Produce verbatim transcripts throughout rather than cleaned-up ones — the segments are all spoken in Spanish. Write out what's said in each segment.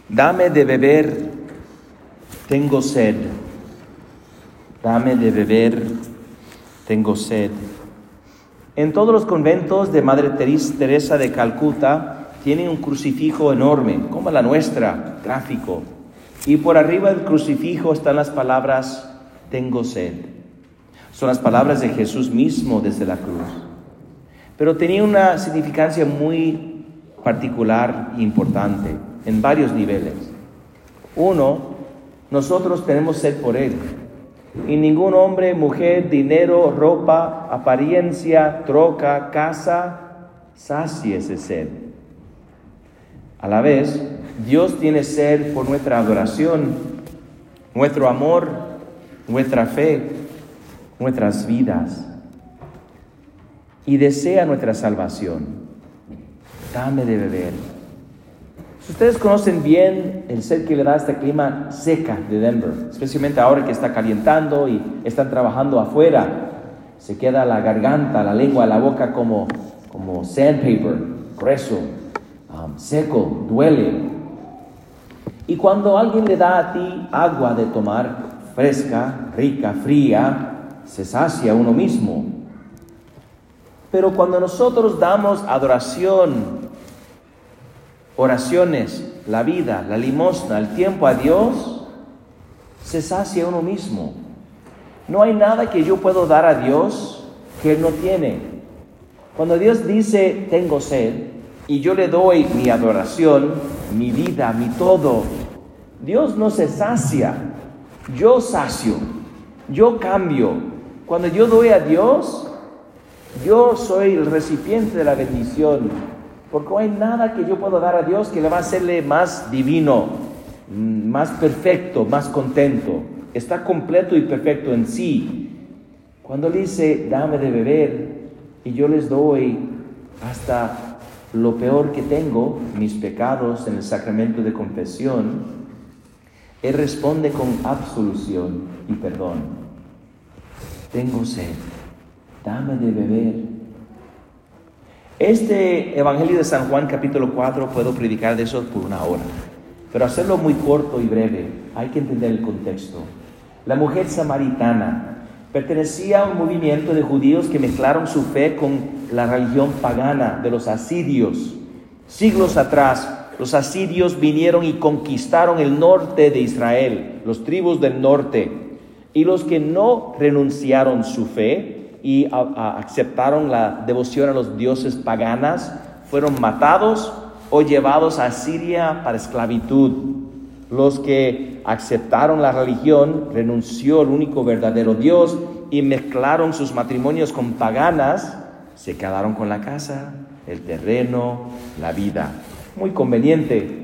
Dame de beber, tengo sed. Dame de beber, tengo sed. En todos los conventos de Madre Teresa de Calcuta tienen un crucifijo enorme, como la nuestra, gráfico. Y por arriba del crucifijo están las palabras, tengo sed. Son las palabras de Jesús mismo desde la cruz. Pero tenía una significancia muy particular e importante en varios niveles. Uno, nosotros tenemos sed por Él. Y ningún hombre, mujer, dinero, ropa, apariencia, troca, casa, sacie ese sed. A la vez, Dios tiene sed por nuestra adoración, nuestro amor, nuestra fe, nuestras vidas. Y desea nuestra salvación. Dame de beber. Si ustedes conocen bien el sed que le da este clima seca de Denver, especialmente ahora que está calentando y están trabajando afuera, se queda la garganta, la lengua, la boca como, como sandpaper, grueso, um, seco, duele. Y cuando alguien le da a ti agua de tomar, fresca, rica, fría, se sacia uno mismo. Pero cuando nosotros damos adoración, oraciones, la vida, la limosna, el tiempo a Dios, se sacia uno mismo. No hay nada que yo puedo dar a Dios que Él no tiene. Cuando Dios dice, tengo sed, y yo le doy mi adoración, mi vida, mi todo, Dios no se sacia. Yo sacio, yo cambio. Cuando yo doy a Dios, yo soy el recipiente de la bendición. Porque no hay nada que yo pueda dar a Dios que le va a hacerle más divino, más perfecto, más contento. Está completo y perfecto en sí. Cuando Él dice, dame de beber, y yo les doy hasta lo peor que tengo, mis pecados en el sacramento de confesión, Él responde con absolución y perdón. Tengo sed, dame de beber. Este Evangelio de San Juan, capítulo cuatro, puedo predicar de eso por una hora. Pero hacerlo muy corto y breve, hay que entender el contexto. La mujer samaritana pertenecía a un movimiento de judíos que mezclaron su fe con la religión pagana de los asirios. Siglos atrás, los asirios vinieron y conquistaron el norte de Israel, los tribus del norte. Y los que no renunciaron su fe y a, a, aceptaron la devoción a los dioses paganas, fueron matados o llevados a Siria para esclavitud. Los que aceptaron la religión, renunció al único verdadero Dios y mezclaron sus matrimonios con paganas, se quedaron con la casa, el terreno, la vida. Muy conveniente.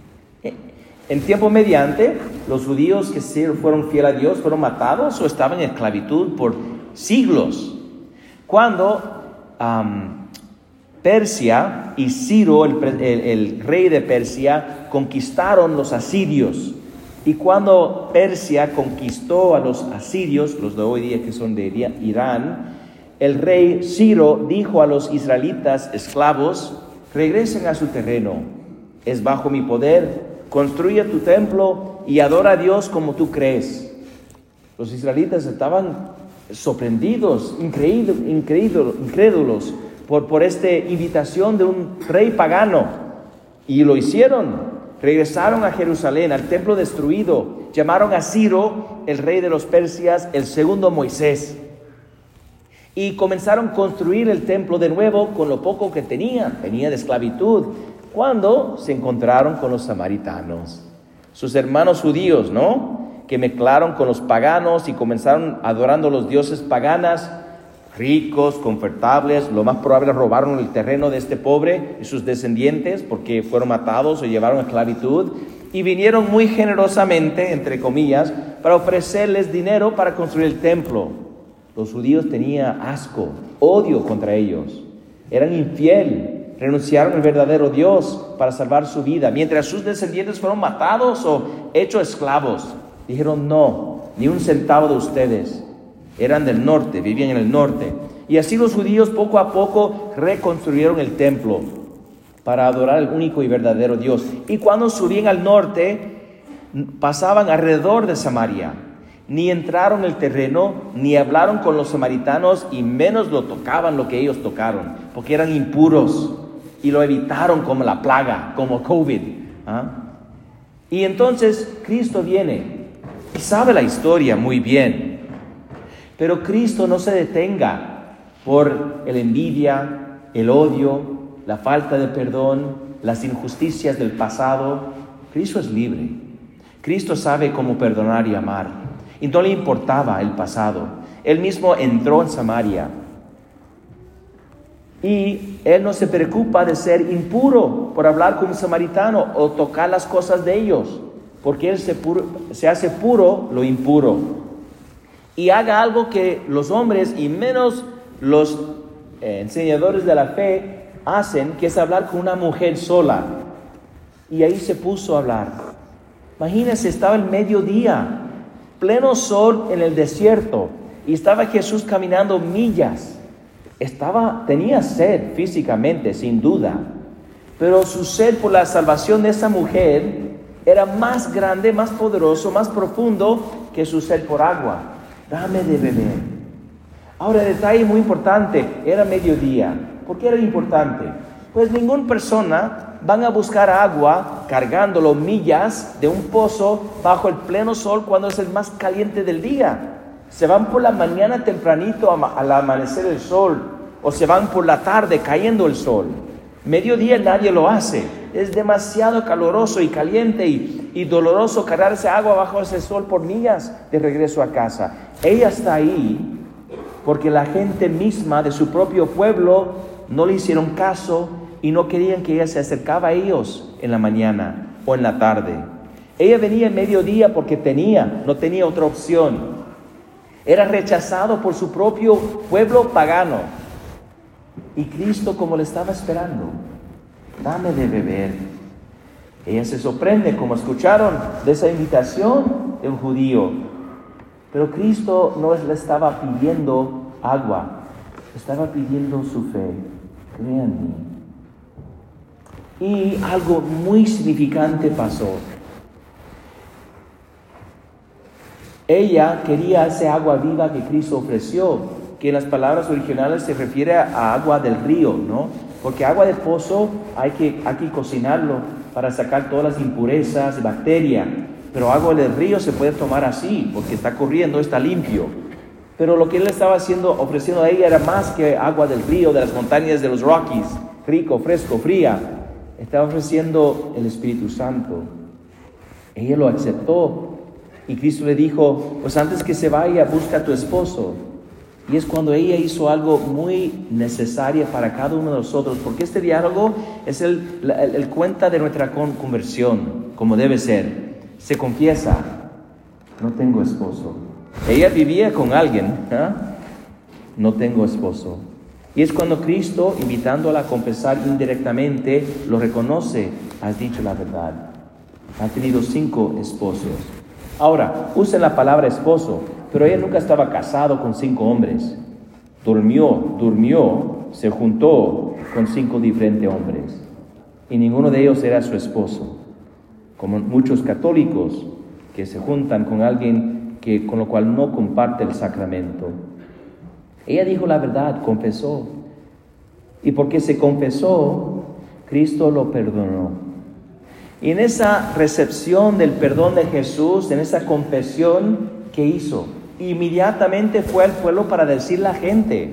En tiempo mediante, los judíos que fueron fieles a Dios fueron matados o estaban en esclavitud por siglos. Cuando um, Persia y Ciro, el, el, el rey de Persia, conquistaron los asirios. Y cuando Persia conquistó a los asirios, los de hoy día que son de Irán, el rey Ciro dijo a los israelitas esclavos, regresen a su terreno, es bajo mi poder, construye tu templo y adora a Dios como tú crees. Los israelitas estaban sorprendidos, increíbles, incrédulos por, por esta invitación de un rey pagano. Y lo hicieron. Regresaron a Jerusalén, al templo destruido. Llamaron a Ciro, el rey de los persias, el segundo Moisés. Y comenzaron a construir el templo de nuevo con lo poco que tenían. Tenía de esclavitud. Cuando se encontraron con los samaritanos, sus hermanos judíos, ¿no?, que mezclaron con los paganos y comenzaron adorando a los dioses paganas, ricos, confortables. Lo más probable robaron el terreno de este pobre y sus descendientes porque fueron matados o llevaron a esclavitud, y vinieron muy generosamente, entre comillas, para ofrecerles dinero para construir el templo. Los judíos tenían asco, odio contra ellos, eran infieles. Renunciaron al verdadero Dios para salvar su vida, mientras sus descendientes fueron matados o hechos esclavos. Dijeron, no, ni un centavo de ustedes. Eran del norte, vivían en el norte. Y así los judíos poco a poco reconstruyeron el templo. para adorar al único y verdadero Dios. Y cuando subían al norte, pasaban alrededor de Samaria. Ni entraron en el terreno, ni hablaron con los samaritanos, y menos lo tocaban lo que ellos tocaron, porque eran impuros y lo evitaron como la plaga, como COVID. ¿Ah? Y entonces Cristo viene y sabe la historia muy bien. Pero Cristo no se detenga por la envidia, el odio, la falta de perdón, las injusticias del pasado. Cristo es libre. Cristo sabe cómo perdonar y amar. Y no le importaba el pasado. Él mismo entró en Samaria. Y Él no se preocupa de ser impuro por hablar con un samaritano o tocar las cosas de ellos. Porque Él se, puro, se hace puro lo impuro. Y haga algo que los hombres y menos los eh, enseñadores de la fe hacen, que es hablar con una mujer sola. Y ahí se puso a hablar. Imagínense, estaba el mediodía, pleno sol en el desierto, y estaba Jesús caminando millas. Estaba, tenía sed físicamente, sin duda, pero su sed por la salvación de esa mujer era más grande, más poderoso, más profundo que su sed por agua. Dame de beber. Ahora, detalle muy importante, era mediodía. ¿Por qué era importante? Pues ninguna persona van a buscar agua cargándolo millas de un pozo bajo el pleno sol cuando es el más caliente del día. Se van por la mañana tempranito al amanecer el sol, o se van por la tarde cayendo el sol. Mediodía nadie lo hace. Es demasiado caluroso y caliente y, y doloroso cargarse agua bajo ese sol por millas de regreso a casa. Ella está ahí porque la gente misma de su propio pueblo no le hicieron caso y no querían que ella se acercaba a ellos en la mañana o en la tarde. Ella venía en mediodía porque tenía, no tenía otra opción. Era rechazado por su propio pueblo pagano. Y Cristo, como le estaba esperando, dame de beber. Ella se sorprende, como escucharon, de esa invitación de un judío. Pero Cristo no le estaba pidiendo agua, estaba pidiendo su fe. Crea en mí. Y algo muy significante pasó. Ella quería esa agua viva que Cristo ofreció, que en las palabras originales se refiere a agua del río, ¿no? Porque agua de pozo hay que, hay que cocinarlo para sacar todas las impurezas, bacterias. Pero agua del río se puede tomar así, porque está corriendo, está limpio. Pero lo que él estaba haciendo, ofreciendo a ella era más que agua del río, de las montañas de los Rockies, rico, fresco, fría. Estaba ofreciendo el Espíritu Santo. Ella lo aceptó. Y Cristo le dijo, pues antes que se vaya, busca a tu esposo. Y es cuando ella hizo algo muy necesario para cada uno de nosotros, porque este diálogo es el, el, el cuenta de nuestra conversión, como debe ser. Se confiesa, no tengo esposo. Ella vivía con alguien, ¿eh? No tengo esposo. Y es cuando Cristo, invitándola a confesar indirectamente, lo reconoce, has dicho la verdad. Ha tenido cinco esposos. Ahora, usen la palabra esposo, pero ella nunca estaba casado con cinco hombres. Durmió, durmió, se juntó con cinco diferentes hombres. Y ninguno de ellos era su esposo. Como muchos católicos que se juntan con alguien que, con lo cual no comparte el sacramento. Ella dijo la verdad, confesó. Y porque se confesó, Cristo lo perdonó. Y en esa recepción del perdón de Jesús, en esa confesión, ¿qué hizo? Inmediatamente fue al pueblo para decirle a la gente.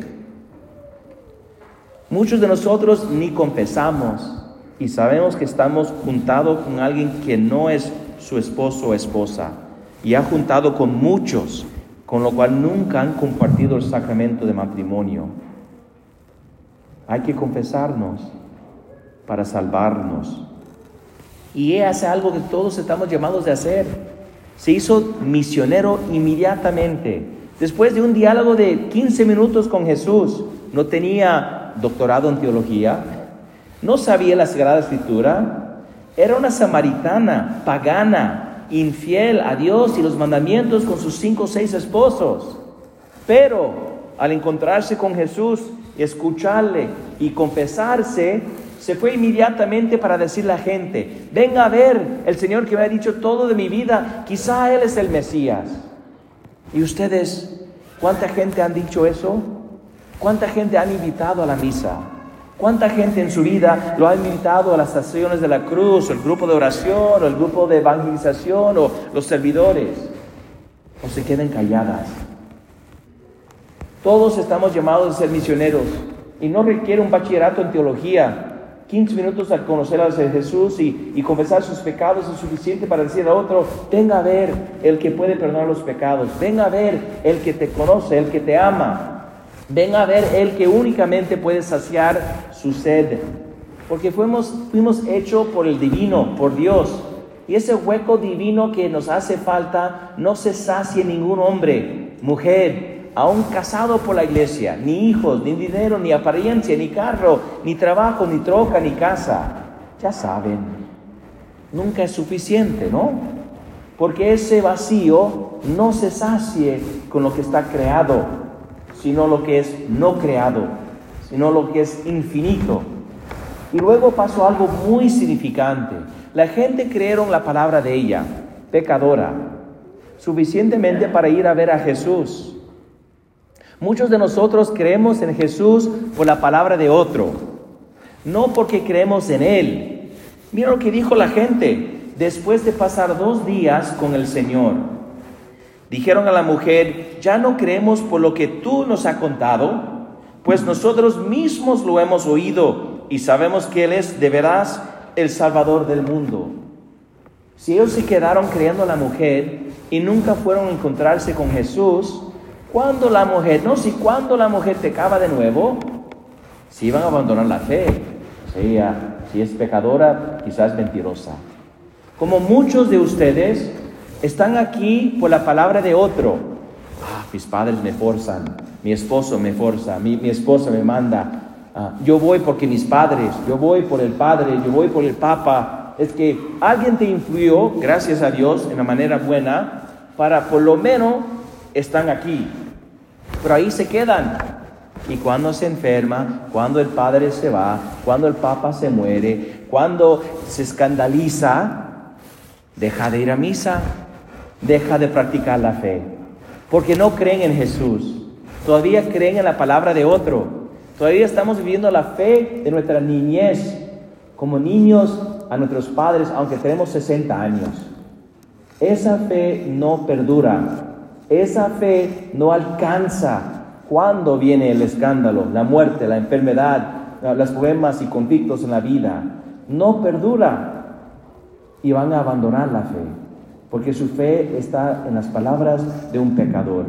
Muchos de nosotros ni confesamos y sabemos que estamos juntados con alguien que no es su esposo o esposa y ha juntado con muchos, con lo cual nunca han compartido el sacramento de matrimonio. Hay que confesarnos para salvarnos. Y ella hace algo que todos estamos llamados de hacer. Se hizo misionero inmediatamente. Después de un diálogo de quince minutos con Jesús, no tenía doctorado en teología, no sabía la Sagrada Escritura, era una samaritana, pagana, infiel a Dios y los mandamientos con sus cinco o seis esposos. Pero al encontrarse con Jesús, escucharle y confesarse, se fue inmediatamente para decirle a la gente, venga a ver el Señor que me ha dicho todo de mi vida, quizá Él es el Mesías. ¿Y ustedes, cuánta gente han dicho eso? ¿Cuánta gente han invitado a la misa? ¿Cuánta gente en su vida lo ha invitado a las estaciones de la cruz, o el grupo de oración, o el grupo de evangelización, o los servidores? O se quedan calladas. Todos estamos llamados a ser misioneros y no requiere un bachillerato en teología. quince minutos al conocer a Jesús y, y confesar sus pecados es suficiente para decir a otro, venga a ver el que puede perdonar los pecados, venga a ver el que te conoce, el que te ama. Ven a ver el que únicamente puede saciar su sed. Porque fuimos, fuimos hechos por el divino, por Dios. Y ese hueco divino que nos hace falta no se sacia ningún hombre, mujer, aún casado por la iglesia. Ni hijos, ni dinero, ni apariencia, ni carro, ni trabajo, ni troca, ni casa. Ya saben, nunca es suficiente, ¿no? Porque ese vacío no se sacie con lo que está creado, sino lo que es no creado, sino lo que es infinito. Y luego pasó algo muy significante. La gente creyeron la palabra de ella, pecadora, suficientemente para ir a ver a Jesús. Muchos de nosotros creemos en Jesús por la palabra de otro, no porque creemos en Él. Mira lo que dijo la gente después de pasar dos días con el Señor. Dijeron a la mujer, ya no creemos por lo que tú nos has contado, pues nosotros mismos lo hemos oído y sabemos que Él es de veras el Salvador del mundo. Si ellos se quedaron creyendo a la mujer y nunca fueron a encontrarse con Jesús, ¿cuándo la mujer, no, si cuando la mujer pecaba de nuevo, si iban a abandonar la fe? O sea, si es pecadora, quizás es mentirosa. Como muchos de ustedes están aquí por la palabra de otro. Ah, mis padres me forzan, mi esposo me forza, mi, mi esposa me manda. Ah, yo voy porque mis padres, yo voy por el padre, yo voy por el papa. Es que alguien te influyó, gracias a Dios, en la manera buena, para por lo menos están aquí. Pero ahí se quedan. Y cuando se enferma, cuando el padre se va, cuando el papa se muere, cuando se escandaliza, deja de ir a misa. Deja de practicar la fe, porque no creen en Jesús, todavía creen en la palabra de otro, todavía estamos viviendo la fe de nuestra niñez, como niños a nuestros padres, aunque tenemos sesenta años. Esa fe no perdura, esa fe no alcanza cuando viene el escándalo, la muerte, la enfermedad, los problemas y conflictos en la vida. No perdura y van a abandonar la fe, porque su fe está en las palabras de un pecador.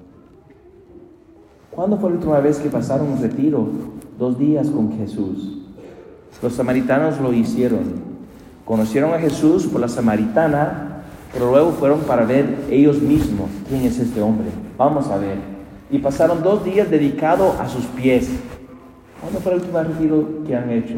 ¿Cuándo fue la última vez que pasaron un retiro? Dos días con Jesús. Los samaritanos lo hicieron. Conocieron a Jesús por la samaritana, pero luego fueron para ver ellos mismos quién es este hombre. Vamos a ver. Y pasaron dos días dedicados a sus pies. ¿Cuándo fue el último retiro que han hecho?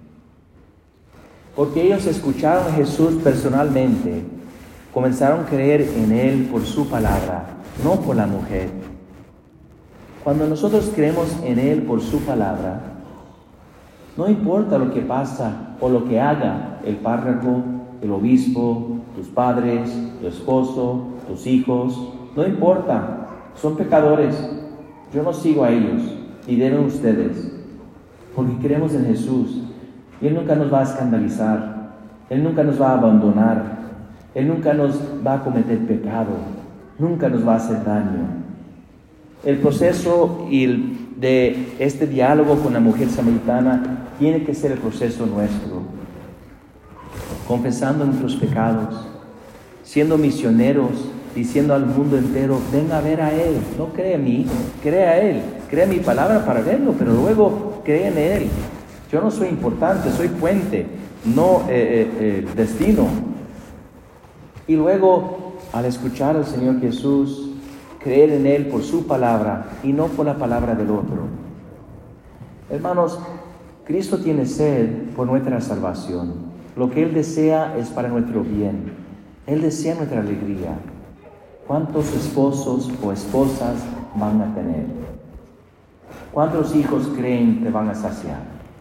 Porque ellos escucharon a Jesús personalmente. Comenzaron a creer en Él por su palabra, no por la mujer. Cuando nosotros creemos en Él por su palabra, no importa lo que pasa o lo que haga el párroco, el obispo, tus padres, tu esposo, tus hijos, no importa, son pecadores. Yo no sigo a ellos, y deben ustedes, porque creemos en Jesús. Y Él nunca nos va a escandalizar, Él nunca nos va a abandonar, Él nunca nos va a cometer pecado, nunca nos va a hacer daño. El proceso de este diálogo con la mujer samaritana tiene que ser el proceso nuestro, confesando nuestros pecados, siendo misioneros, diciendo al mundo entero, ven a ver a Él, no cree en mí, cree a Él, cree mi palabra para verlo, pero luego cree en Él. Yo no soy importante, soy puente, no eh, eh, eh, destino. Y luego, al escuchar al Señor Jesús, creer en Él por su palabra y no por la palabra del otro. Hermanos, Cristo tiene sed por nuestra salvación. Lo que Él desea es para nuestro bien. Él desea nuestra alegría. ¿Cuántos esposos o esposas van a tener? ¿Cuántos hijos creen que van a saciar?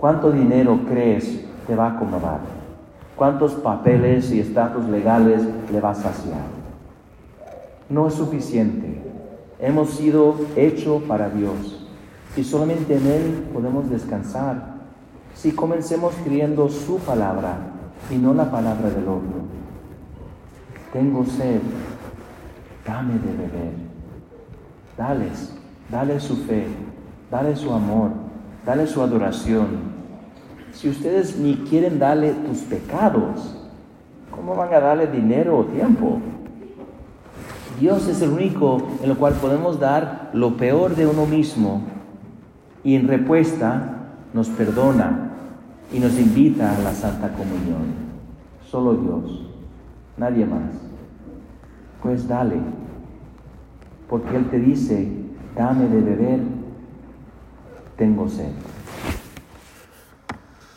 ¿Cuánto dinero crees te va a acomodar? ¿Cuántos papeles y estatus legales le va a saciar? No es suficiente. Hemos sido hechos para Dios y solamente en Él podemos descansar si comencemos creyendo su palabra y no la palabra del otro. Tengo sed, dame de beber. Dales, dale su fe, dale su amor, dale su adoración. Si ustedes ni quieren darle tus pecados, ¿cómo van a darle dinero o tiempo? Dios es el único en el cual podemos dar lo peor de uno mismo y en respuesta nos perdona y nos invita a la Santa Comunión. Solo Dios, nadie más. Pues dale, porque Él te dice, dame de beber, tengo sed.